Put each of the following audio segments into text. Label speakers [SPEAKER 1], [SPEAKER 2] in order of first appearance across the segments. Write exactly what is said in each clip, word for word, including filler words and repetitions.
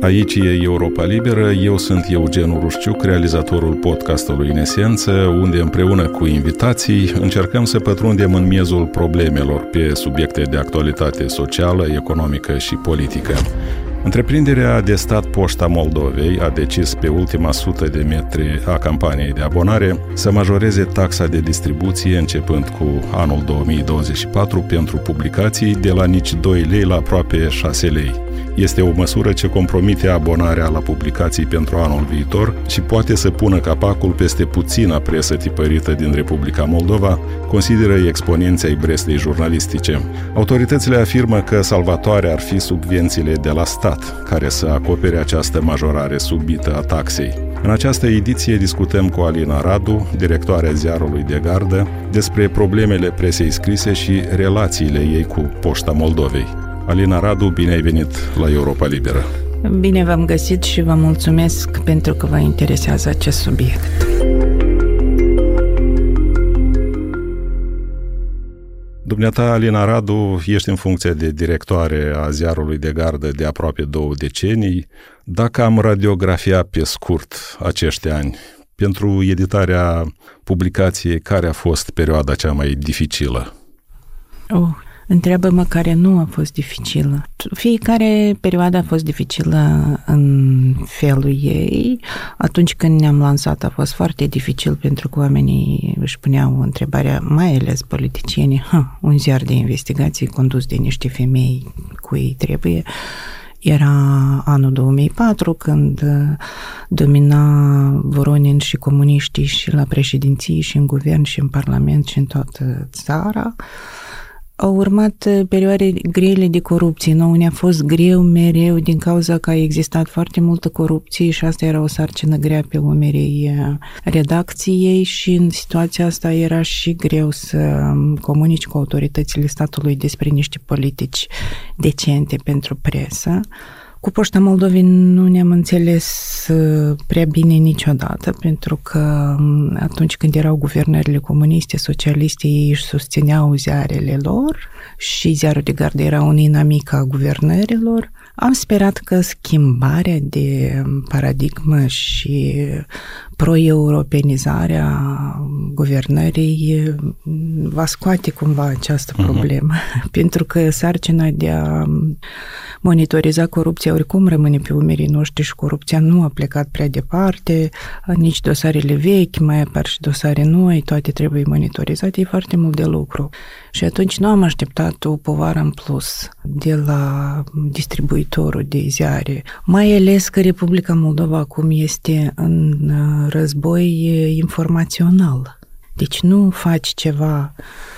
[SPEAKER 1] Aici e Europa Liberă, eu sunt Eugen Urușciuc, realizatorul podcastului În Esență, unde împreună cu invitații încercăm să pătrundem în miezul problemelor pe subiecte de actualitate socială, economică și politică. Întreprinderea de stat Poșta Moldovei a decis pe ultima sută de metri a campaniei de abonare să majoreze taxa de distribuție începând cu anul două mii douăzeci și patru pentru publicații de la nici doi lei la aproape șase lei. Este o măsură ce compromite abonarea la publicații pentru anul viitor și poate să pună capacul peste puțina presă tipărită din Republica Moldova, consideră exponenții ai Brestei jurnalistice. Autoritățile afirmă că salvatoare ar fi subvențiile de la stat, care să acopere această majorare subită a taxei. În această ediție discutăm cu Alina Radu, directoarea ziarului de gardă, despre problemele presei scrise și relațiile ei cu Poșta Moldovei. Alina Radu, bine ai venit la Europa Liberă!
[SPEAKER 2] Bine v-am găsit și vă mulțumesc pentru că vă interesează acest subiect.
[SPEAKER 1] Dumneata, Alina Radu, ești în funcție de directoare a ziarului de gardă de aproape două decenii. Dacă am radiografia pe scurt acești ani, pentru editarea publicației, care a fost perioada cea mai dificilă?
[SPEAKER 2] Oh. Întreabă-mă care nu a fost dificilă. Fiecare perioadă a fost dificilă în felul ei. Atunci când ne-am lansat a fost foarte dificil pentru că oamenii își puneau întrebarea, mai ales politicienii, ha, un ziar de investigații condus de niște femei cui trebuie. Era anul două mii patru, când domina Voronin și comuniștii și la președinție și în guvern și în parlament și în toată țara. Au urmat perioade grele de corupție. Nouă ne-a fost greu mereu din cauza că a existat foarte multă corupție și asta era o sarcină grea pe umerii redacției și în situația asta era și greu să comunici cu autoritățile statului despre niște politici decente pentru presă. Cu Poșta Moldovei nu ne-am înțeles prea bine niciodată, pentru că atunci când erau guvernările comuniste, socialiste, ei își susțineau ziarele lor și ziarul de gardă era un inamic a guvernărilor. Am sperat că schimbarea de paradigmă și pro-europenizarea guvernării va scoate cumva această problemă, uh-huh. pentru că sarcina de a monitoriza corupția oricum rămâne pe umerii noștri și corupția nu a plecat prea departe, nici dosarele vechi, mai apar și dosare noi, toate trebuie monitorizate, e foarte mult de lucru. Și atunci nu am așteptat o povară în plus de la distribuitorul de ziare, mai ales că Republica Moldova acum este în război informațional. Deci nu faci ceva,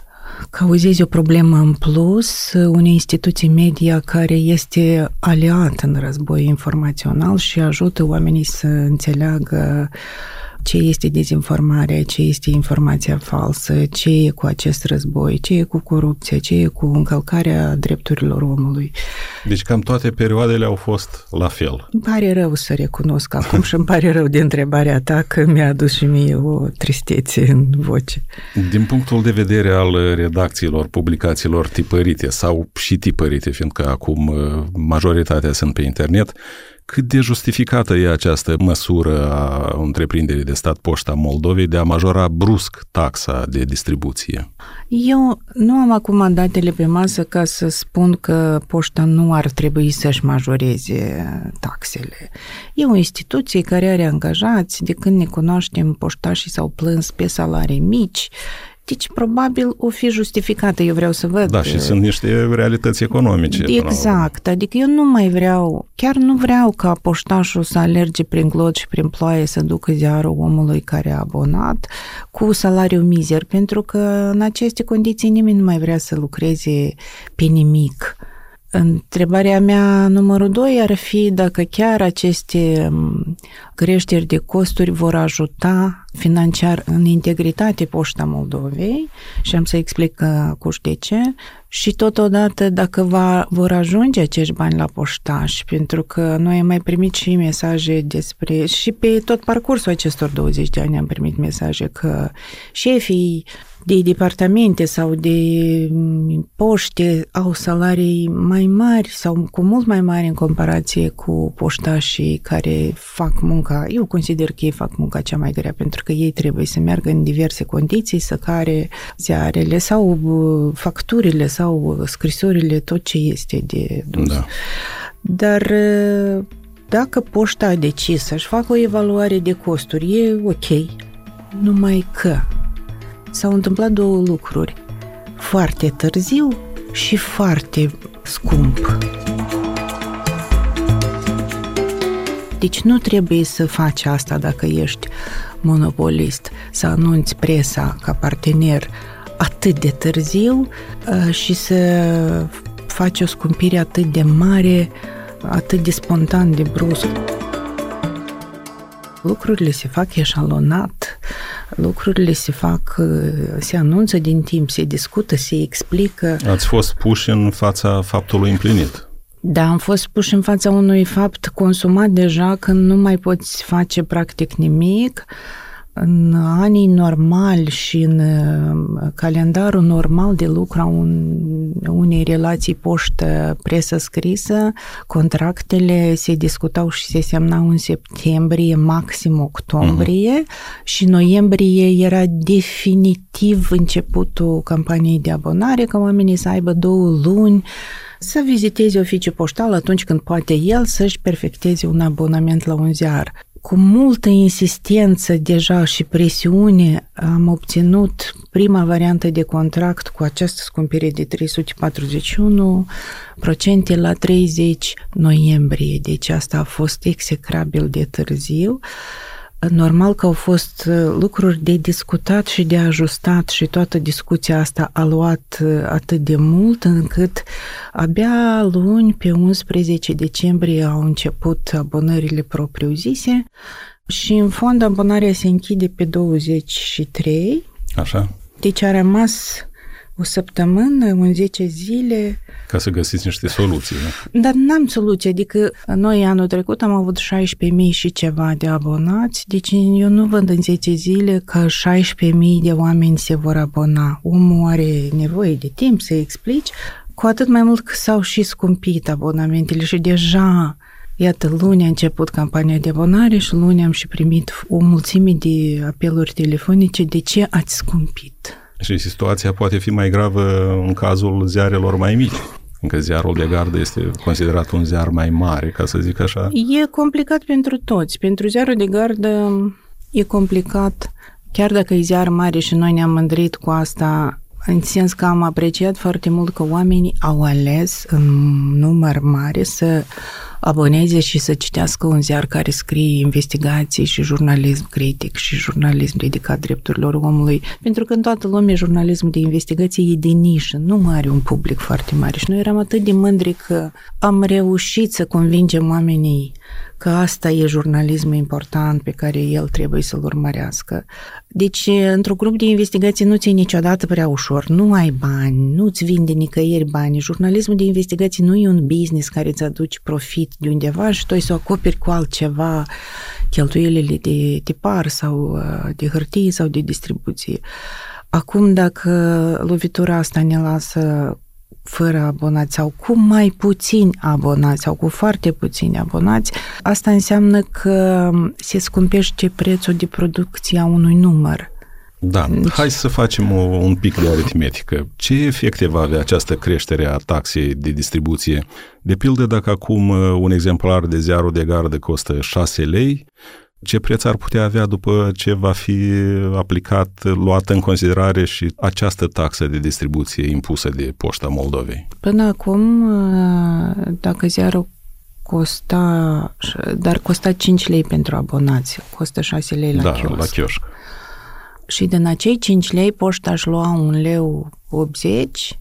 [SPEAKER 2] cauzezi o problemă în plus unei instituții media care este aliat în război informațional și ajută oamenii să înțeleagă ce este dezinformarea, ce este informația falsă, ce e cu acest război, ce e cu corupția, ce e cu încălcarea drepturilor omului.
[SPEAKER 1] Deci cam toate perioadele au fost la fel.
[SPEAKER 2] Îmi pare rău să recunosc acum și îmi pare rău de întrebarea ta că mi-a adus și mie o tristețe în voce.
[SPEAKER 1] Din punctul de vedere al redacțiilor, publicațiilor tipărite sau și tipărite, fiindcă acum majoritatea sunt pe internet, cât de justificată e această măsură a întreprinderii de stat Poșta Moldovei de a majora brusc taxa de distribuție?
[SPEAKER 2] Eu nu am acum datele pe masă ca să spun că Poșta nu ar trebui să-și majoreze taxele. E o instituție care are angajați, de când ne cunoaștem, poștașii s-au plâns pe salarii mici. Deci, probabil, o fi justificată, eu vreau să văd.
[SPEAKER 1] Da, și sunt niște realități economice.
[SPEAKER 2] Exact, adică eu nu mai vreau, chiar nu vreau ca poștașul să alerge prin glot și prin ploaie să ducă ziarul omului care a abonat cu salariu mizer, pentru că în aceste condiții nimeni nu mai vrea să lucreze pe nimic. Întrebarea mea numărul doi ar fi dacă chiar aceste creșteri de costuri vor ajuta financiar în integritate Poșta Moldovei și am să explic cu de ce și totodată dacă va, vor ajunge acești bani la poștași, pentru că noi am mai primit și mesaje despre, și pe tot parcursul acestor douăzeci de ani am primit mesaje că șefii de departamente sau de poște au salarii mai mari sau cu mult mai mari în comparație cu poștașii care fac munca. Eu consider că ei fac munca cea mai grea, pentru că ei trebuie să meargă în diverse condiții, să care ziarele sau facturile sau scrisorile, tot ce este de dus. Da. Dar dacă poșta a decis să-și facă o evaluare de costuri, e ok, numai că s-au întâmplat două lucruri, foarte târziu și foarte scump. Deci nu trebuie să faci asta dacă ești monopolist, să anunți presa ca partener atât de târziu și să faci o scumpire atât de mare, atât de spontan, de brusc. Lucrurile se fac eșalonat, lucrurile se fac, se anunță din timp, se discută, se explică.
[SPEAKER 1] Ați fost puși în fața faptului împlinit.
[SPEAKER 2] Da, am fost puși în fața unui fapt consumat deja, când nu mai poți face practic nimic. În anii normali și în calendarul normal de lucru a un, unei relații poștă-presă scrisă, contractele se discutau și se semnau în septembrie, maxim octombrie, uh-huh. și noiembrie era definitiv începutul campaniei de abonare, ca oamenii să aibă două luni să viziteze oficiul poștal atunci când poate el să-și perfecteze un abonament la un ziar. Cu multă insistență deja și presiune am obținut prima variantă de contract cu această scumpire de trei sute patruzeci și unu procente la treizeci noiembrie. Deci asta a fost execrabil de târziu. Normal că au fost lucruri de discutat și de ajustat și toată discuția asta a luat atât de mult încât abia luni, pe unsprezece decembrie, au început abonările propriu-zise și în fond abonarea se închide pe douăzeci și trei.
[SPEAKER 1] Așa.
[SPEAKER 2] Deci a rămas o săptămână, în zece zile.
[SPEAKER 1] Ca să găsiți niște soluții, nu?
[SPEAKER 2] Dar n-am soluție, adică noi anul trecut am avut șaisprezece mii și ceva de abonați, deci eu nu văd în zece zile că șaisprezece mii de oameni se vor abona. Omul are nevoie de timp să explici, cu atât mai mult că s-au și scumpit abonamentele și deja, iată, luni a început campania de abonare și luni am și primit o mulțime de apeluri telefonice. De ce ați scumpit?
[SPEAKER 1] Și situația poate fi mai gravă în cazul ziarelor mai mici, încă ziarul de gardă este considerat un ziar mai mare, ca să zic așa.
[SPEAKER 2] E complicat pentru toți. Pentru ziarul de gardă e complicat, chiar dacă e ziar mare și noi ne-am mândrit cu asta, în sens că am apreciat foarte mult că oamenii au ales în număr mare să aboneze și să citească un ziar care scrie investigații și jurnalism critic și jurnalism dedicat drepturilor omului, pentru că în toată lumea jurnalismul de investigații e de nișă, nu are un public foarte mare și noi eram atât de mândri că am reușit să convingem oamenii că asta e jurnalismul important pe care el trebuie să-l urmărească. Deci, într-un grup de investigații nu ți-e niciodată prea ușor, nu ai bani, nu-ți vinde nicăieri bani. Jurnalismul de investigații nu e un business care îți aduce profit de undeva și tu ai să o acoperi cu altceva, cheltuielile de tipar sau de hârtie sau de distribuție. Acum, dacă lovitura asta ne lasă fără abonați sau cu mai puțini abonați sau cu foarte puțini abonați, asta înseamnă că se scumpește prețul de producție a unui număr.
[SPEAKER 1] Da, hai să facem o, un pic de aritmetică. Ce efecte va avea această creștere a taxei de distribuție? De pildă, dacă acum un exemplar de ziarul de gardă costă șase lei, ce preț ar putea avea după ce va fi aplicat, luată în considerare și această taxă de distribuție impusă de Poșta Moldovei?
[SPEAKER 2] Până acum, dacă ziarul costa, dar costa cinci lei pentru abonați, costă șase lei la
[SPEAKER 1] da,
[SPEAKER 2] chioșc.
[SPEAKER 1] la chioșc.
[SPEAKER 2] Și din acei cinci lei, Poșta își lua un leu optzeci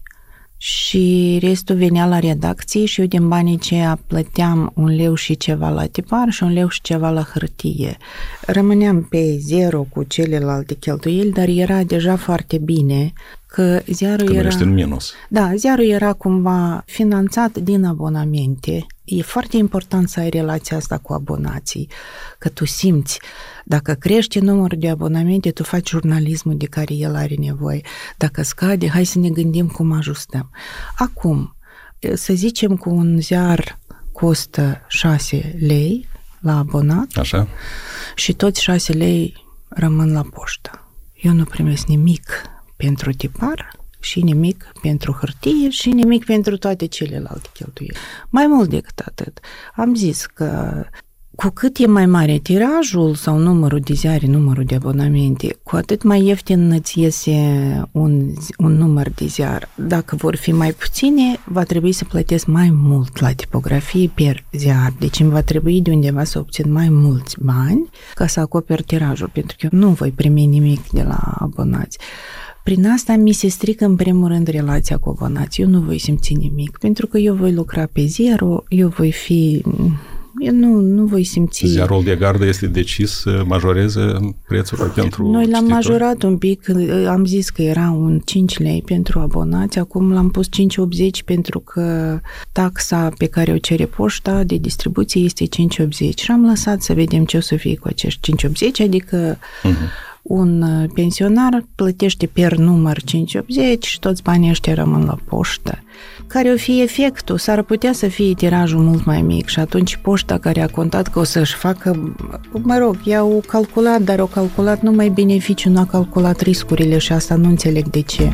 [SPEAKER 2] și restul venea la redacție și eu din banii aceia plăteam un leu și ceva la tipar și un leu și ceva la hârtie. Rămâneam pe zero cu celelalte cheltuieli, dar era deja foarte bine că ziarul
[SPEAKER 1] că
[SPEAKER 2] era...
[SPEAKER 1] nu ești în minus.
[SPEAKER 2] Da, ziarul era cumva finanțat din abonamente. E foarte important să ai relația asta cu abonații, că tu simți, dacă crește numărul de abonamente, tu faci jurnalismul de care el are nevoie. Dacă scade, hai să ne gândim cum ajustăm. Acum, să zicem că un ziar costă șase lei la abonat.
[SPEAKER 1] Așa.
[SPEAKER 2] Și toți șase lei rămân la poștă. Eu nu primesc nimic pentru tipar și nimic pentru hârtie și nimic pentru toate celelalte cheltuieli. Mai mult decât atât, am zis că cu cât e mai mare tirajul sau numărul de ziare, numărul de abonamente, cu atât mai ieftin îți iese un, un număr de ziar. Dacă vor fi mai puține, va trebui să plătesc mai mult la tipografie per ziar. Deci îmi va trebui de undeva să obțin mai mulți bani ca să acoper tirajul, pentru că eu nu voi primi nimic de la abonați. Prin asta mi se strică în primul rând relația cu abonații. Eu nu voi simți nimic, pentru că eu voi lucra pe zero, eu voi fi... Eu nu, nu voi simți...
[SPEAKER 1] Ziarul de gardă este decis să majoreze prețul pentru
[SPEAKER 2] Noi l-am
[SPEAKER 1] cititori?
[SPEAKER 2] majorat un pic, am zis că era un cinci lei pentru abonați, acum l-am pus cinci optzeci pentru că taxa pe care o cere poșta de distribuție este cinci optzeci și am lăsat să vedem ce o să fie cu acești cinci optzeci, adică uh-huh. un pensionar plătește per număr cinci optzeci și toți banii ăștia rămân la poștă. Care o fi efectul? S-ar putea să fie tirajul mult mai mic și atunci poșta care a contat că o să-și facă, mă rog, i-au calculat, dar au calculat numai beneficiul, nu a calculat riscurile și asta nu înțeleg de ce.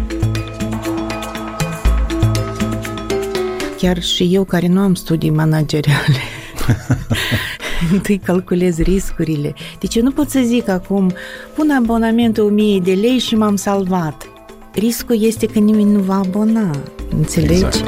[SPEAKER 2] Chiar și eu care nu am studii manageriale întâi calculez riscurile. Deci eu nu pot să zic acum, pun abonamentul o mie de lei și m-am salvat. Riscul este că nimeni nu va abona, înțelegi?
[SPEAKER 1] Exact.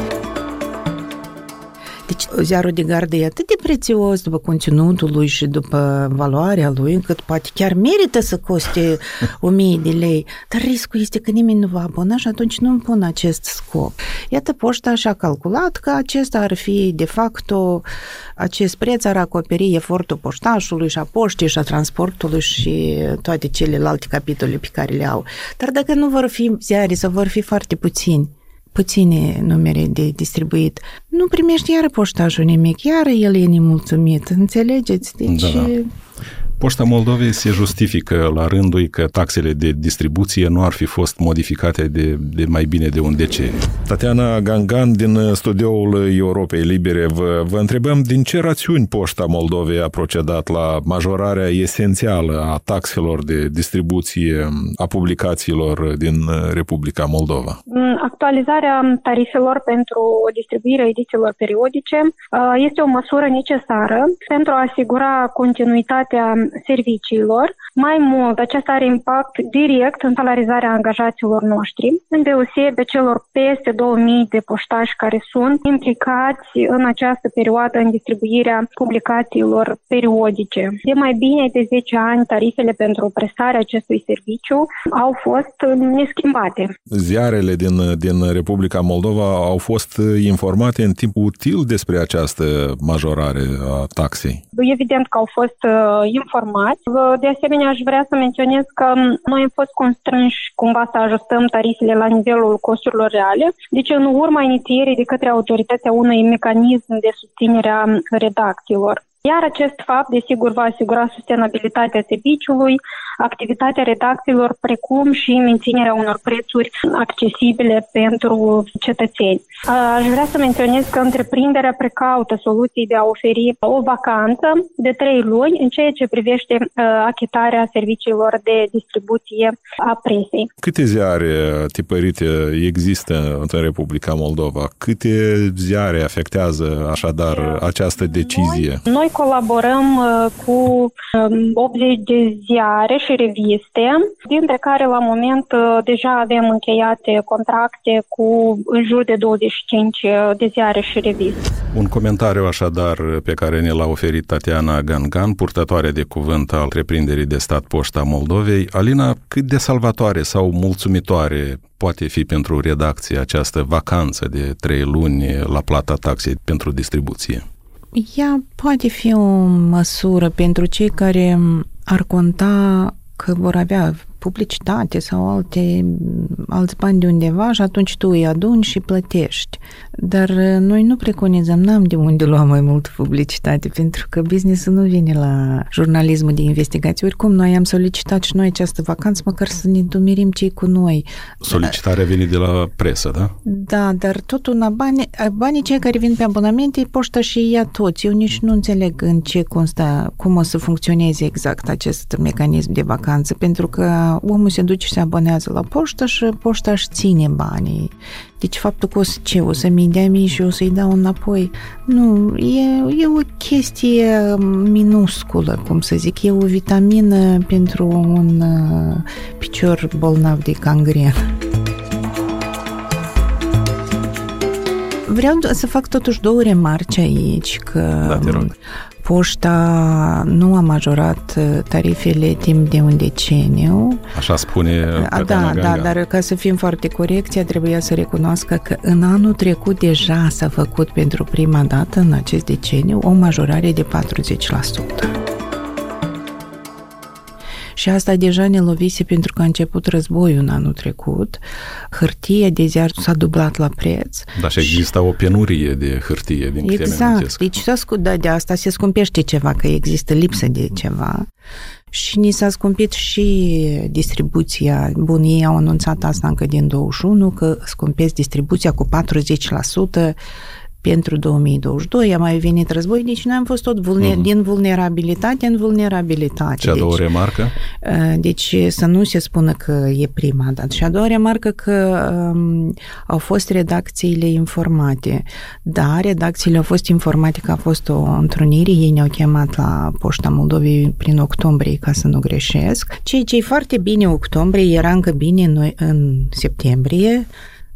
[SPEAKER 2] Deci ziarul de gardă e atât de prețios după conținutul lui și după valoarea lui, încât poate chiar merită să coste o mie de lei, dar riscul este că nimeni nu va abona și atunci nu îmi pun acest scop. Iată, poșta și-a calculat că acesta ar fi, de facto, acest preț ar acoperi efortul poștașului și a poștii și a transportului și toate celelalte capitole pe care le au. Dar dacă nu vor fi ziare sau vor fi foarte puțini, puține numere de distribuit, nu primești iară poștașul nimic, iară el e nemulțumit, înțelegeți? Deci...
[SPEAKER 1] Da, da. Poșta Moldovei se justifică la rândul că taxele de distribuție nu ar fi fost modificate de, de mai bine de un deceniu. Tatiana Gangan din studioul Europei Libere, vă, vă întrebăm din ce rațiuni Poșta Moldovei a procedat la majorarea esențială a taxelor de distribuție a publicațiilor din Republica Moldova.
[SPEAKER 3] Actualizarea tarifelor pentru distribuirea edițiilor periodice este o măsură necesară pentru a asigura continuitatea serviciilor. Mai mult, acesta are impact direct în salarizarea angajaților noștri, îndeosebe celor peste două mii de poștași care sunt implicați în această perioadă în distribuirea publicațiilor periodice. De mai bine de zece ani, tarifele pentru prestarea acestui serviciu au fost neschimbate.
[SPEAKER 1] Ziarele din, din Republica Moldova au fost informate în timp util despre această majorare a taxei?
[SPEAKER 3] Evident că au fost informați. De asemenea, aș vrea să menționez că noi am fost constrânși cumva să ajustăm tarifele la nivelul costurilor reale, deci în urma inițierii de către autoritatea unui mecanism de susținere a redacțiilor. Iar acest fapt, desigur, va asigura sustenabilitatea serviciului, activitatea redacțiilor, precum și menținerea unor prețuri accesibile pentru cetățeni. Aș vrea să menționez că întreprinderea precaută soluții de a oferi o vacanță de trei luni în ceea ce privește achitarea serviciilor de distribuție a presei.
[SPEAKER 1] Câte ziare tipărite există în Republica Moldova? Câte ziare afectează așadar această decizie?
[SPEAKER 3] Noi, noi colaborăm cu optzeci de ziare și reviste, dintre care la moment deja avem încheiate contracte cu în jur de douăzeci și cinci de ziare și reviste.
[SPEAKER 1] Un comentariu așadar pe care ne l-a oferit Tatiana Gangan, purtătoare de cuvânt al întreprinderii de stat Poșta Moldovei. Alina, cât de salvatoare sau mulțumitoare poate fi pentru redacție această vacanță de trei luni la plata taxei pentru distribuție?
[SPEAKER 2] Ea poate fi o măsură pentru cei care ar conta că vor avea publicitate sau alte, alți bani de undeva și atunci tu îi aduni și plătești. Dar noi nu preconizăm, n-am de unde lua mai mult publicitate, pentru că business-ul nu vine la jurnalismul de investigație. Oricum, noi am solicitat și noi această vacanță, măcar să ne dumerim cei cu noi.
[SPEAKER 1] Solicitarea vine de la presă, da?
[SPEAKER 2] Da, dar totul la bani, banii cei care vin pe abonamente, poșta și ia toți. Eu nici nu înțeleg în ce constă, cum o să funcționeze exact acest mecanism de vacanță, pentru că omul se duce și se abonează la poștă și poșta își ține banii. Deci faptul că o să, ce, o să-mi dea mie și o să-i dau înapoi, nu, e, e o chestie minusculă, cum să zic, e o vitamină pentru un uh, picior bolnav de gangrenă. Vreau să fac totuși două remarci aici, că
[SPEAKER 1] da, te rog.
[SPEAKER 2] Poșta nu a majorat tarifele timp de un deceniu.
[SPEAKER 1] Așa spune
[SPEAKER 2] Da, da, dar ca să fim foarte corecți, trebuia să recunoască că în anul trecut deja s-a făcut pentru prima dată în acest deceniu o majorare de patruzeci la sută. Și asta deja ne lovise pentru că a început războiul în anul trecut. Hârtia de ziar s-a dublat la preț.
[SPEAKER 1] Da, și există o penurie de hârtie, din câte
[SPEAKER 2] exact, deci s-a scu- da, de asta se scumpește ceva, că există lipsă de ceva. Și ni s-a scumpit și distribuția. Bun, ei au anunțat asta încă din douăzeci și unu, că scumpesc distribuția cu patruzeci la sută pentru două mii douăzeci și doi, a mai venit război, deci noi am fost tot vulner- mm. din vulnerabilitate în vulnerabilitate.
[SPEAKER 1] Și a doua deci, remarcă?
[SPEAKER 2] Deci să nu se spună că e prima dată. Și a doua remarcă că um, au fost redacțiile informate. Da, redacțiile au fost informate că a fost o întrunire, ei ne-au chemat la Poșta Moldovei prin octombrie, ca să nu greșesc. Ceea ce e foarte bine octombrie, era încă bine noi în septembrie,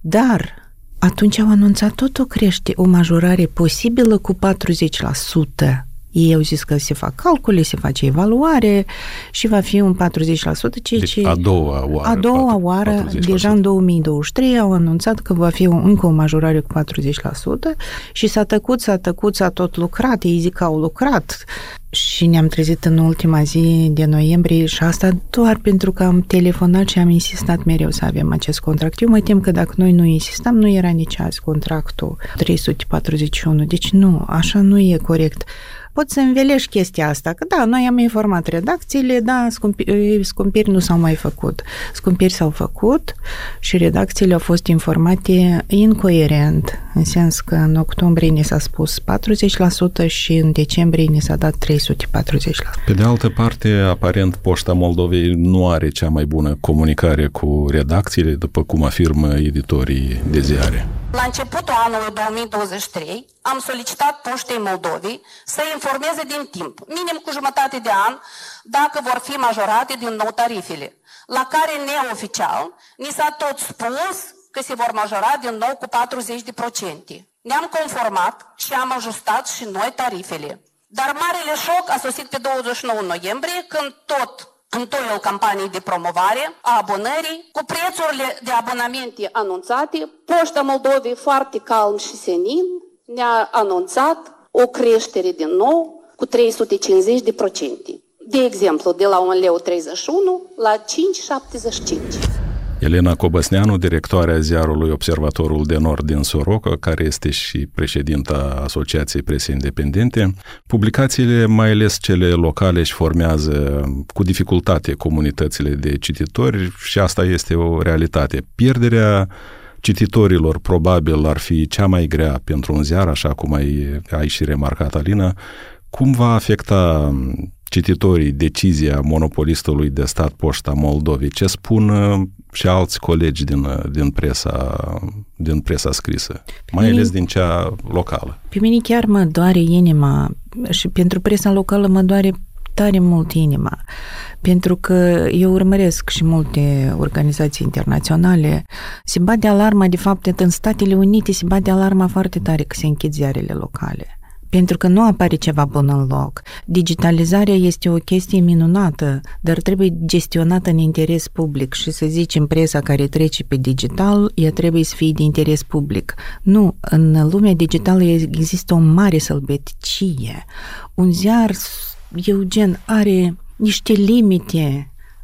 [SPEAKER 2] dar atunci au anunțat tot o crește, o majorare posibilă cu patruzeci la sută. Ei au zis că se fac calcule, se face evaluare și va fi un patruzeci la sută. Ceea
[SPEAKER 1] deci
[SPEAKER 2] ce
[SPEAKER 1] a doua oară.
[SPEAKER 2] A doua oară, patruzeci la sută. Deja în două mii douăzeci și trei au anunțat că va fi o, încă o majorare cu patruzeci la sută și s-a tăcut, s-a tăcut, s-a tot lucrat, ei zic că au lucrat. Și ne-am trezit în ultima zi de noiembrie și asta doar pentru că am telefonat și am insistat mereu să avem acest contract. Eu mă tem că dacă noi nu insistam, nu era nici azi contractul trei sute patruzeci și unu. Deci nu, așa nu e corect. Poți să învelești chestia asta, că da, noi am informat redacțiile, da, scumpiri, scumpiri nu s-au mai făcut. Scumpiri s-au făcut și redacțiile au fost informate incoerent, în sens că în octombrie ne s-a spus patruzeci la sută și în decembrie ne s-a dat trei sute patruzeci la sută.
[SPEAKER 1] Pe de altă parte, aparent, Poșta Moldovei nu are cea mai bună comunicare cu redacțiile, după cum afirmă editorii de ziare.
[SPEAKER 4] La începutul anului două mii douăzeci și trei am solicitat Poștei Moldovei să informeze din timp, minim cu jumătate de an, dacă vor fi majorate din nou tarifele, la care neoficial ni s-a tot spus că se vor majora din nou cu patruzeci la sută. Ne-am conformat și am ajustat și noi tarifele. Dar marele șoc a sosit pe douăzeci și nouă noiembrie, când tot în toiul campaniei de promovare a abonării, cu prețurile de abonamente anunțate, Poșta Moldovei, foarte calm și senin, ne-a anunțat o creștere din nou cu trei sute cincizeci la sută. De exemplu, de la un leu treizeci și unu la cinci virgulă șaptezeci și cinci.
[SPEAKER 1] Elena Cobăsneanu, directoarea ziarului Observatorul de Nord din Soroca, care este și președinta Asociației Presei Independente. Publicațiile, mai ales cele locale, își formează cu dificultate comunitățile de cititori și asta este o realitate. Pierderea cititorilor probabil ar fi cea mai grea pentru un ziar, așa cum ai, ai și remarcat, Alina. Cum va afecta cititorii decizia monopolistului de stat Poșta Moldovei? Ce spun și alți colegi din, din, presa, din presa scrisă, mai mine, ales din cea locală?
[SPEAKER 2] Pe mine chiar mă doare inima și pentru presa locală mă doare tare mult inima, pentru că eu urmăresc și multe organizații internaționale. Se bate alarma, de fapt, în Statele Unite se bate alarma foarte tare că se închid ziarele locale. Pentru că nu apare ceva bun în loc. Digitalizarea este o chestie minunată, dar trebuie gestionată în interes public și să zicem presa care trece pe digital, ea trebuie să fie de interes public. Nu, în lumea digitală există o mare sălbăticie. Un ziar, Eugen, are niște limite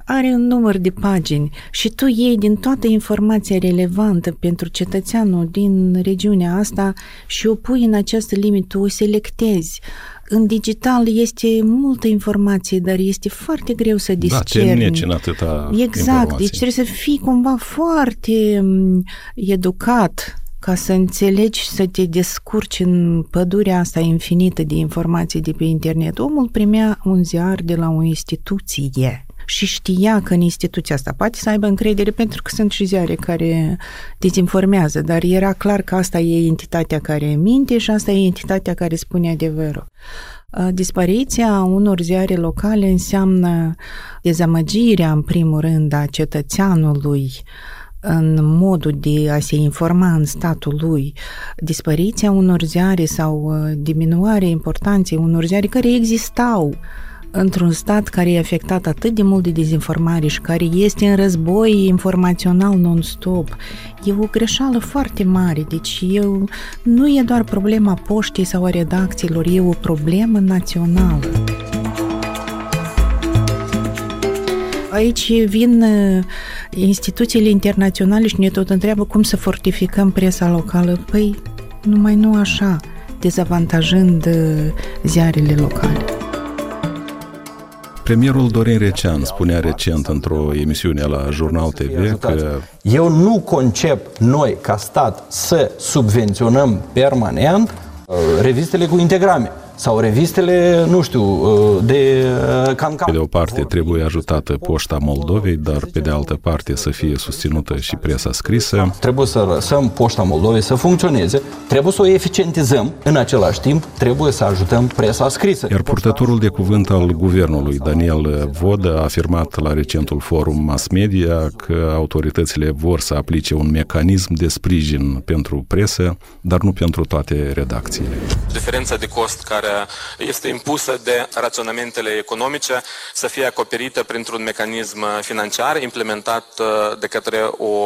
[SPEAKER 2] are un număr de pagini și tu iei din toată informația relevantă pentru cetățeanul din regiunea asta și o pui în această limită, o selectezi. În digital este multă informație, dar este foarte greu să discerni.
[SPEAKER 1] Da, te neci în atâta
[SPEAKER 2] Exact,
[SPEAKER 1] informație.
[SPEAKER 2] Deci trebuie să fii cumva foarte educat ca să înțelegi și să te descurci în pădurea asta infinită de informații de pe internet. Omul primea un ziar de la o instituție și știa că în instituția asta poate să aibă încredere, pentru că sunt și ziare care dezinformează, dar era clar că asta e entitatea care minte și asta e entitatea care spune adevărul. Dispariția unor ziare locale înseamnă dezamăgirea, în primul rând, a cetățeanului în modul de a se informa în statul lui, dispariția unor ziare sau diminuarea importanței unor ziare care existau într-un stat care e afectat atât de mult de dezinformare și care este în război informațional non-stop. E o greșeală foarte mare, deci eu, nu e doar problema poștei sau a redacțiilor, e o problemă națională. Aici vin instituțiile internaționale și ne tot întreabă cum să fortificăm presa locală. Păi, numai nu așa, dezavantajând ziarele locale.
[SPEAKER 1] Premierul Dorin Recean spunea recent într-o emisiune la Jurnal T V că
[SPEAKER 5] eu nu concep noi, ca stat, să subvenționăm permanent revistele cu integrame sau revistele, nu știu, de cam-cam.
[SPEAKER 1] Pe de o parte trebuie ajutată Poșta Moldovei, dar pe de altă parte să fie susținută și presa scrisă.
[SPEAKER 5] Trebuie să lăsăm Poșta Moldovei să funcționeze, trebuie să o eficientizăm, în același timp trebuie să ajutăm presa scrisă.
[SPEAKER 1] Iar purtătorul de cuvânt al guvernului, Daniel Vodă, a afirmat la recentul forum mass media că autoritățile vor să aplice un mecanism de sprijin pentru presă, dar nu pentru toate redacțiile.
[SPEAKER 6] Diferența de cost care este impusă de raționamentele economice să fie acoperită printr-un mecanism financiar implementat de către o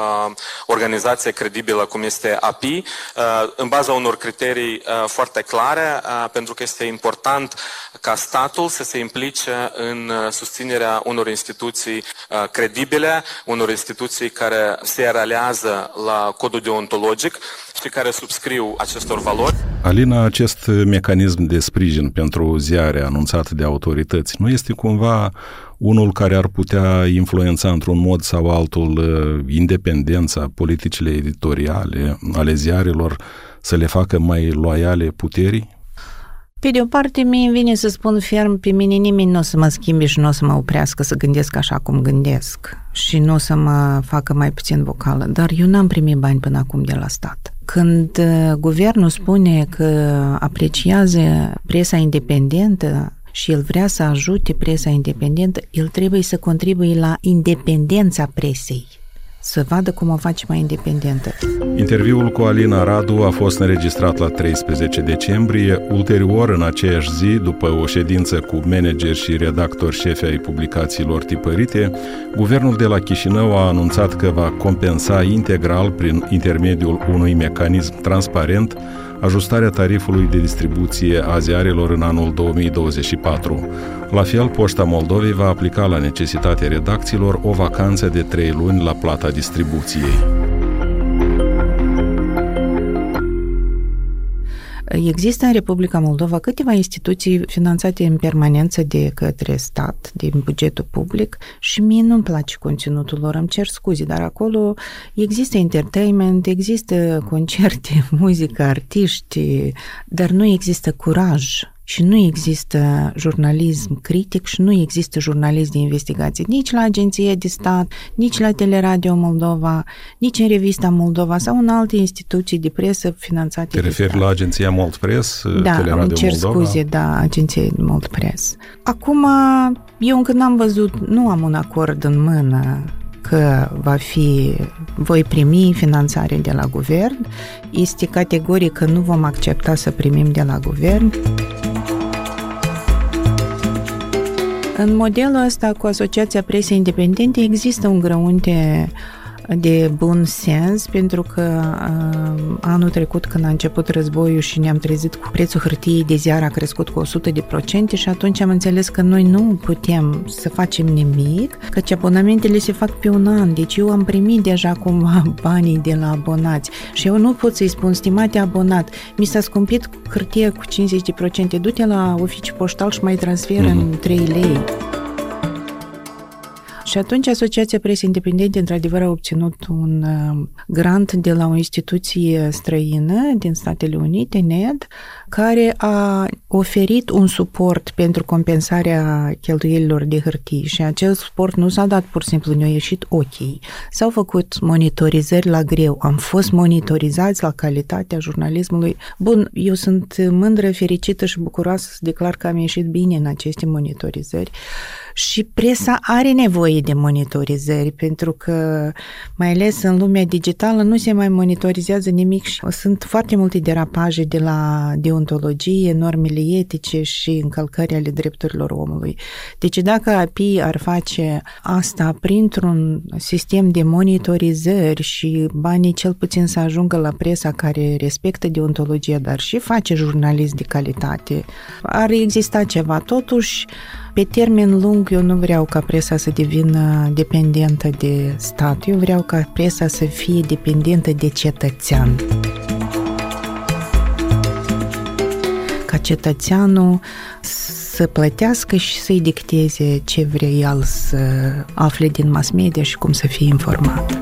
[SPEAKER 6] organizație credibilă cum este A P I, în baza unor criterii foarte clare, pentru că este important ca statul să se implice în susținerea unor instituții credibile, unor instituții care se realează la codul deontologic și care subscriu acestor valori.
[SPEAKER 1] Alina, acest mecanism de sprijin pentru ziare anunțat de autorități nu este cumva unul care ar putea influența într-un mod sau altul independența, politicile editoriale ale ziarelor, să le facă mai loiale puterii?
[SPEAKER 2] Pe de o parte, mie îmi vine să spun ferm, pe mine nimeni nu o să mă schimbe și nu o să mă oprească să gândesc așa cum gândesc și nu o să mă facă mai puțin vocală, dar eu n-am primit bani până acum de la stat. Când guvernul spune că apreciază presa independentă și el vrea să ajute presa independentă, el trebuie să contribuie la independența presei, să vadă cum o face mai independentă.
[SPEAKER 1] Interviul cu Alina Radu a fost înregistrat la treisprezece decembrie. Ulterior, în aceeași zi, după o ședință cu manageri și redactori șefi ai publicațiilor tipărite, guvernul de la Chișinău a anunțat că va compensa integral, prin intermediul unui mecanism transparent, ajustarea tarifului de distribuție a ziarelor în anul două mii douăzeci și patru. La fel, Poșta Moldovei va aplica la necesitatea redacțiilor o vacanță de trei luni la plata distribuției.
[SPEAKER 2] Există în Republica Moldova câteva instituții finanțate în permanență de către stat, din bugetul public, și mie nu-mi place conținutul lor, îmi cer scuze, dar acolo există entertainment, există concerte, muzică, artiști, dar nu există curaj și nu există jurnalism critic și nu există jurnalism de investigație nici la Agenția de Stat, nici la Teleradio Moldova, nici în Revista Moldova sau în alte instituții de presă finanțate
[SPEAKER 1] Te
[SPEAKER 2] de
[SPEAKER 1] referi
[SPEAKER 2] stat.
[SPEAKER 1] la Agenția Moldpress,
[SPEAKER 2] Da,
[SPEAKER 1] Teleradio
[SPEAKER 2] îmi cer
[SPEAKER 1] Moldova?
[SPEAKER 2] scuze, da, Agenția Moldpress. Acum, eu încă n-am văzut, nu am un acord în mână că va fi, voi primi finanțare de la guvern. Este categoric că nu vom accepta să primim de la guvern. În modelul ăsta cu Asociația Presei Independente există un grăunte de bun sens, pentru că uh, anul trecut, când a început războiul și ne-am trezit cu prețul hârtiei de ziar a crescut cu o sută de procente și atunci am înțeles că noi nu putem să facem nimic, căci abonamentele se fac pe un an, deci eu am primit deja cumva banii de la abonați și eu nu pot să-i spun, stimate abonat, mi s-a scumpit hârtia cu cincizeci de procente, du-te la oficiul poștal și mai transferă mm-hmm. în trei lei. Și atunci Asociația Presei Independente, într-adevăr, a obținut un grant de la o instituție străină din Statele Unite, N E D, care a oferit un suport pentru compensarea cheltuielilor de hârtii și acel suport nu s-a dat pur și simplu, ne-a ieșit ochii. S-au făcut monitorizări la greu, am fost monitorizați la calitatea jurnalismului. Bun, eu sunt mândră, fericită și bucuroasă să declar că am ieșit bine în aceste monitorizări. Și presa are nevoie de monitorizări, pentru că, mai ales în lumea digitală, nu se mai monitorizează nimic și sunt foarte multe derapaje de la deontologie, normele etice și încălcări ale drepturilor omului. Deci dacă A P I ar face asta printr-un sistem de monitorizări și banii cel puțin să ajungă la presa care respectă deontologia, dar și face jurnalism de calitate, ar exista ceva. Totuși, pe termen lung, eu nu vreau ca presa să devină dependentă de stat, eu vreau ca presa să fie dependentă de cetățean. Ca cetățeanul să plătească și să-i dicteze ce vrea el să afle din mass media și cum să fie informat.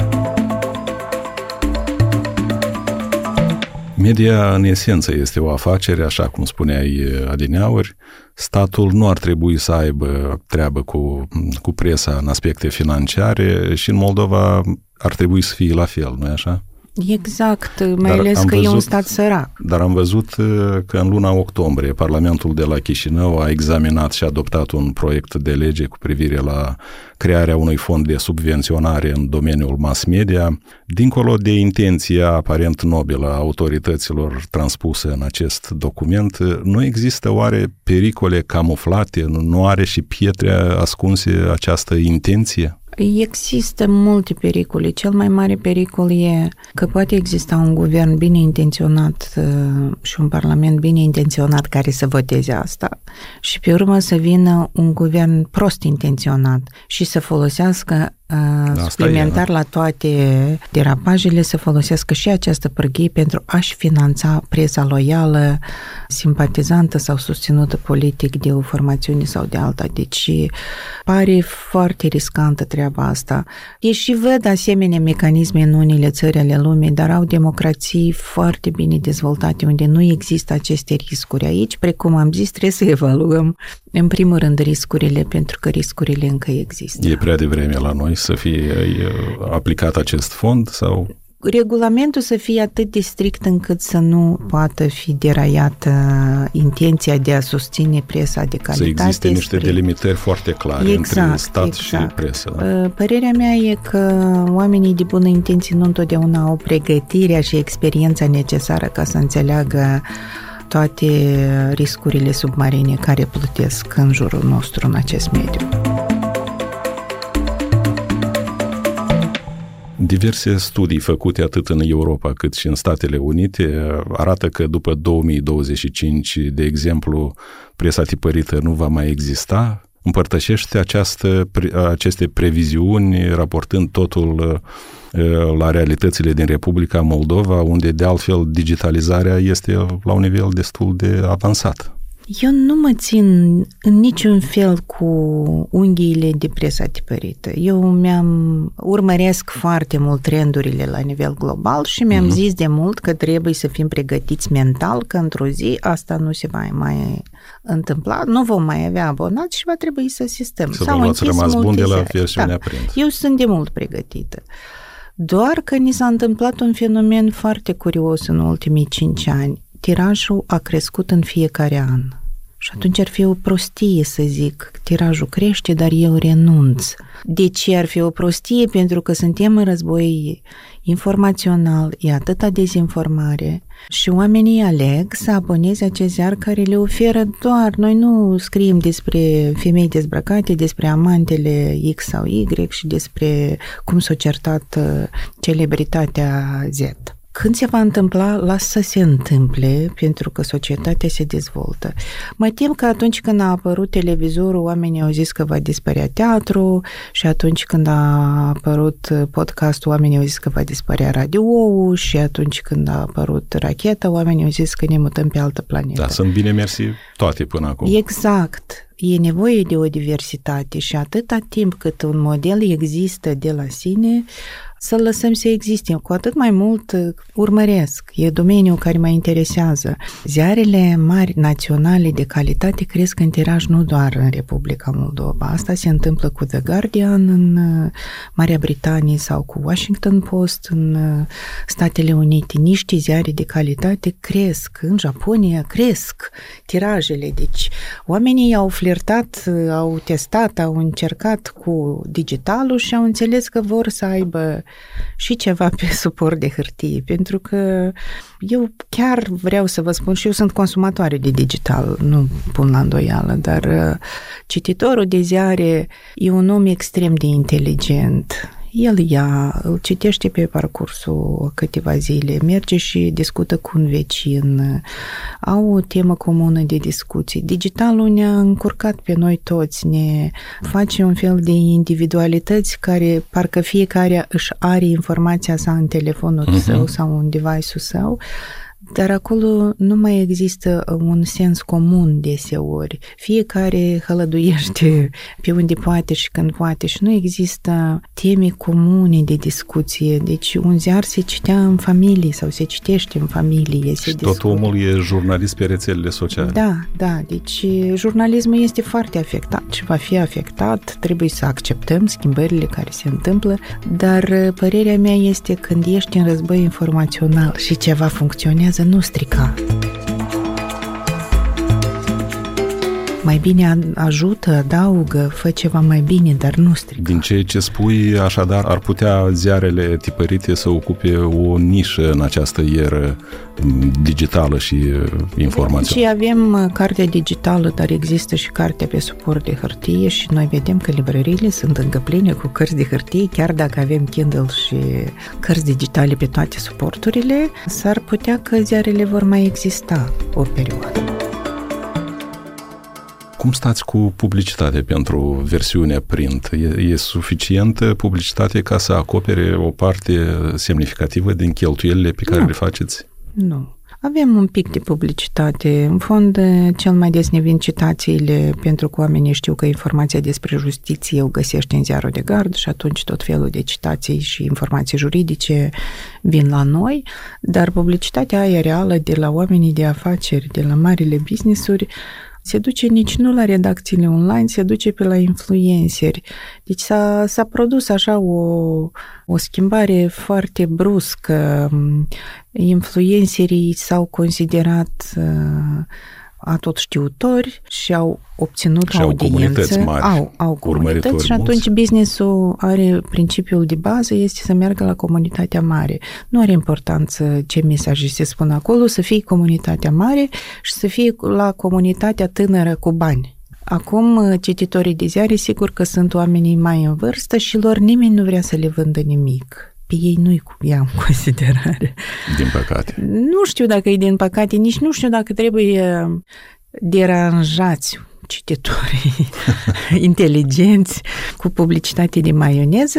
[SPEAKER 1] Media, în esență, este o afacere, așa cum spuneai adineauri. Statul nu ar trebui să aibă treabă cu, cu presa în aspecte financiare și în Moldova ar trebui să fie la fel, nu-i așa?
[SPEAKER 2] Exact, mai dar ales că văzut, e un stat sărac.
[SPEAKER 1] Dar am văzut că în luna octombrie Parlamentul de la Chișinău a examinat și a adoptat un proiect de lege cu privire la crearea unui fond de subvenționare în domeniul mass media. Dincolo de intenția aparent nobilă a autorităților transpuse în acest document, nu există oare pericole camuflate, nu are și pietre ascunse această intenție?
[SPEAKER 2] Există multe pericole. Cel mai mare pericol e că poate exista un guvern bine intenționat și un parlament bine intenționat care să voteze asta și pe urmă să vină un guvern prost intenționat și să folosească uh, suplimentar e, la toate derapajele, să folosească și această pârghie pentru a-și finanța presa loială, simpatizantă sau susținută politic de o formațiune sau de alta. Deci pare foarte riscantă treaba asta. Deși văd asemenea mecanisme în unele țări ale lumii, dar au democrații foarte bine dezvoltate unde nu există aceste riscuri. Aici, precum am zis, trebuie să evaluăm în primul rând riscurile, pentru că riscurile încă există.
[SPEAKER 1] E prea devreme la noi să fie aplicat acest fond sau...
[SPEAKER 2] Regulamentul să fie atât de strict încât să nu poată fi deraiată intenția de a susține presa de calitate.
[SPEAKER 1] Să existe niște spre... delimitări foarte clare
[SPEAKER 2] exact,
[SPEAKER 1] între stat
[SPEAKER 2] exact.
[SPEAKER 1] și presă.
[SPEAKER 2] Părerea mea e că oamenii de bună intenție nu întotdeauna au pregătirea și experiența necesară ca să înțeleagă toate riscurile submarine care plutesc în jurul nostru în acest mediu.
[SPEAKER 1] Diverse studii făcute atât în Europa cât și în Statele Unite arată că după două mii douăzeci și cinci, de exemplu, presa tipărită nu va mai exista. Împărtășește această, aceste previziuni raportând totul la realitățile din Republica Moldova, unde de altfel digitalizarea este la un nivel destul de avansat.
[SPEAKER 2] Eu nu mă țin în niciun fel cu unghiile de presa tipărită. Eu mi-am urmăresc foarte mult trendurile la nivel global și mi-am uh-huh. zis de mult că trebuie să fim pregătiți mental că într-o zi asta nu se va mai întâmpla, nu vom mai avea abonați și va trebui să asistăm.
[SPEAKER 1] Să vă luați rămas bun de la versiunea
[SPEAKER 2] da.
[SPEAKER 1] print.
[SPEAKER 2] Eu sunt de mult pregătită. Doar că ni s-a întâmplat un fenomen foarte curios în ultimii cinci ani. Tirajul a crescut în fiecare an Și atunci ar fi o prostie să zic, tirajul crește, dar eu renunț. De ce ar fi o prostie? Pentru că suntem în război informațional, e atâta dezinformare și oamenii aleg să aboneze acest ziar care le oferă doar, noi nu scriem despre femei dezbrăcate, despre amantele X sau Y și despre cum s-a certat celebritatea Z. Când se va întâmpla, lasă să se întâmple, pentru că societatea se dezvoltă. Mă tem că atunci când a apărut televizorul, oamenii au zis că va dispărea teatru și atunci când a apărut podcastul, oamenii au zis că va dispărea radioul și atunci când a apărut racheta, oamenii au zis că ne mutăm pe altă planetă.
[SPEAKER 1] Da, sunt bine mersi toate până acum.
[SPEAKER 2] Exact. E nevoie de o diversitate și atâta timp cât un model există de la sine, să-l lăsăm să existe. Cu atât mai mult urmăresc. E domeniul care mă interesează. Ziarele mari naționale de calitate cresc în tiraj nu doar în Republica Moldova. Asta se întâmplă cu The Guardian în Marea Britanie sau cu Washington Post în Statele Unite. Niște ziare de calitate cresc. În Japonia cresc tirajele. Deci oamenii au flirtat, au testat, au încercat cu digitalul și au înțeles că vor să aibă și ceva pe suport de hârtie, pentru că eu chiar vreau să vă spun și eu sunt consumatoare de digital, nu pun la îndoială, dar cititorul de ziare e un om extrem de inteligent. El ia, îl citește pe parcursul câteva zile, merge și discută cu un vecin, au o temă comună de discuții. Digitalul ne-a încurcat pe noi toți, ne face un fel de individualități care parcă fiecare își are informația sa în telefonul uh-huh. său sau în device-ul său, dar acolo nu mai există un sens comun deseori. Fiecare hălăduiește pe unde poate și când poate și nu există teme comune de discuție. Deci un ziar se citea în familie sau se citește în familie. Se
[SPEAKER 1] și tot
[SPEAKER 2] discută.
[SPEAKER 1] omul e jurnalist pe rețelele sociale.
[SPEAKER 2] Da, da. Deci jurnalismul este foarte afectat și va fi afectat. Trebuie să acceptăm schimbările care se întâmplă, dar părerea mea este când ești în război informațional și ceva funcționează, nu strica. Mai bine ajută, adaugă, fă ceva mai bine, dar nu strica.
[SPEAKER 1] Din ceea ce spui, așadar, ar putea ziarele tipărite să ocupe o nișă în această eră digitală și informațională.
[SPEAKER 2] Și avem cartea digitală, dar există și cartea pe suport de hârtie și noi vedem că librăriile sunt încă pline cu cărți de hârtie, chiar dacă avem Kindle și cărți digitale pe toate suporturile, s-ar putea că ziarele vor mai exista o perioadă.
[SPEAKER 1] Cum stați cu publicitate pentru versiunea print? E, e suficientă publicitate ca să acopere o parte semnificativă din cheltuielile pe care
[SPEAKER 2] nu.
[SPEAKER 1] le faceți?
[SPEAKER 2] Nu. Avem un pic de publicitate. În fond, cel mai des ne vin citațiile pentru că oamenii știu că informația despre justiție o găsește în ziarul de gard și atunci tot felul de citații și informații juridice vin la noi, dar publicitatea aia reală de la oamenii de afaceri, de la marile business-uri, se duce nici nu la redacțiile online, se duce pe la influenceri. Deci s-a, s-a produs așa o, o schimbare foarte bruscă. Influencerii s-au considerat uh, atotștiutori și au obținut
[SPEAKER 1] și
[SPEAKER 2] audiență.
[SPEAKER 1] Au comunități mari,
[SPEAKER 2] au, au comunități și atunci
[SPEAKER 1] mulți.
[SPEAKER 2] Business-ul are principiul de bază, este să meargă la comunitatea mare. Nu are importanță ce mesaje se spun acolo, să fie comunitatea mare și să fie la comunitatea tânără cu bani. Acum, cititorii de ziare, sigur că sunt oamenii mai în vârstă și lor nimeni nu vrea să le vândă nimic. Pe ei nu-i ia în considerare.
[SPEAKER 1] Din păcate.
[SPEAKER 2] Nu știu dacă e din păcate, nici nu știu dacă trebuie deranjați cititorii inteligenți cu publicitate de maioneză.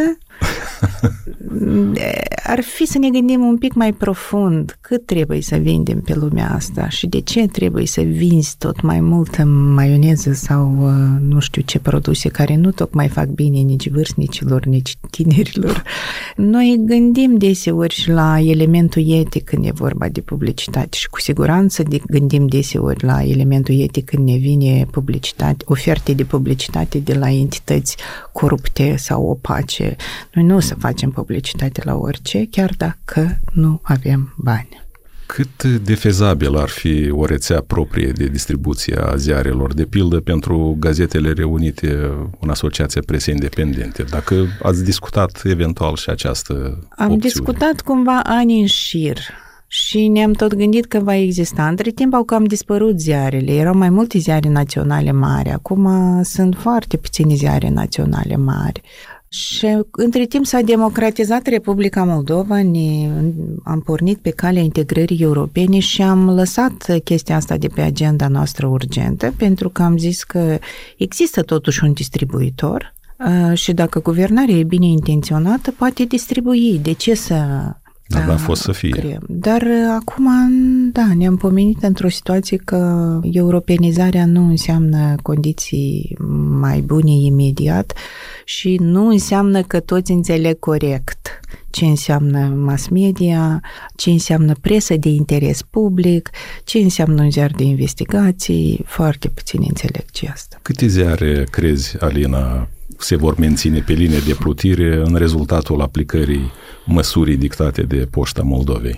[SPEAKER 2] Ar fi să ne gândim un pic mai profund cât trebuie să vindem pe lumea asta și de ce trebuie să vinzi tot mai multă maioneză sau nu știu ce produse care nu tocmai fac bine nici vârstnicilor, nici tinerilor. Noi gândim deseori și la elementul etic când e vorba de publicitate și cu siguranță de, gândim deseori la elementul etic când ne vine publicitate, oferte de publicitate de la entități corupte sau opace. Noi nu o să facem publicitate la orice, chiar dacă nu avem bani.
[SPEAKER 1] Cât de fezabil ar fi o rețea proprie de distribuție a ziarelor, de pildă pentru Gazetele Reunite, o asociație presei independente? Dacă ați discutat eventual și această
[SPEAKER 2] Am
[SPEAKER 1] opțiune.
[SPEAKER 2] discutat cumva ani în șir și ne-am tot gândit că va exista. Între timp au cam dispărut ziarele. Erau mai multe ziare naționale mari. Acum sunt foarte puține ziare naționale mari. Și între timp s-a democratizat Republica Moldova, ne, am pornit pe calea integrării europene și am lăsat chestia asta de pe agenda noastră urgentă, pentru că am zis că există totuși un distribuitor și dacă guvernarea e bine intenționată, poate distribui. De ce să...
[SPEAKER 1] Dar n-a fost să fie.
[SPEAKER 2] Creăm. Dar acum, da, ne-am pomenit într-o situație că europenizarea nu înseamnă condiții mai bune imediat și nu înseamnă că toți înțeleg corect ce înseamnă mass media, ce înseamnă presă de interes public, ce înseamnă un ziar de investigații. Foarte puțin înțeleg ce asta. Câte
[SPEAKER 1] ziare crezi, Alina, se vor menține pe linie de plutire în rezultatul aplicării măsurii dictate de Poșta Moldovei?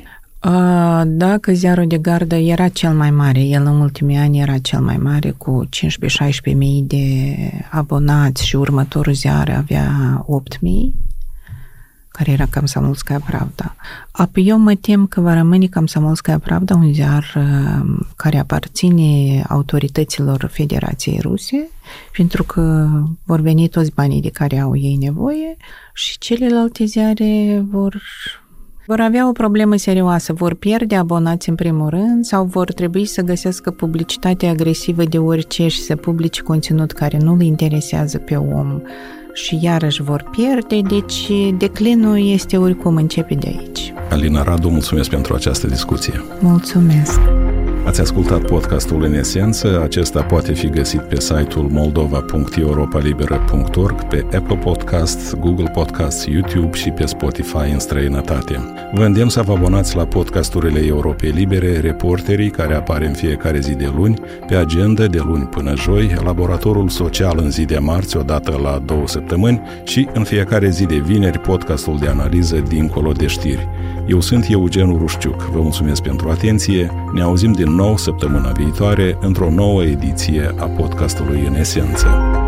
[SPEAKER 2] Dacă ziarul de gardă era cel mai mare, el în ultimii ani era cel mai mare, cu cincisprezece-șaisprezece mii de abonați și următorul ziar avea opt mii, care era Комсомольская Правda. Apoi eu mă tem că va rămâne Комсомольская Правda un ziar care aparține autorităților Federației Ruse, pentru că vor veni toți banii de care au ei nevoie și celelalte ziare vor... Vor avea o problemă serioasă, vor pierde abonați în primul rând sau vor trebui să găsească publicitate agresivă de orice și să publice conținut care nu îl interesează pe om și iarăși vor pierde, deci declinul este oricum începe de aici.
[SPEAKER 1] Alina Radu, mulțumesc pentru această discuție.
[SPEAKER 2] Mulțumesc!
[SPEAKER 1] Ați ascultat podcastul În Esență. Acesta poate fi găsit pe site-ul moldova punct europa liberă punct org, pe Apple Podcast, Google Podcast, YouTube și pe Spotify în străinătate. Vă îndemn să vă abonați la podcasturile Europei Libere, Reporterii, care apare în fiecare zi de luni, pe agenda de luni până joi, Laboratorul Social în zi de marți, odată la două săptămâni, și în fiecare zi de vineri, podcastul de analiză Dincolo de știri. Eu sunt Eugen Urușciuc. Vă mulțumesc pentru atenție. Ne auzim din nou săptămâna viitoare într-o nouă ediție a podcastului În Esență.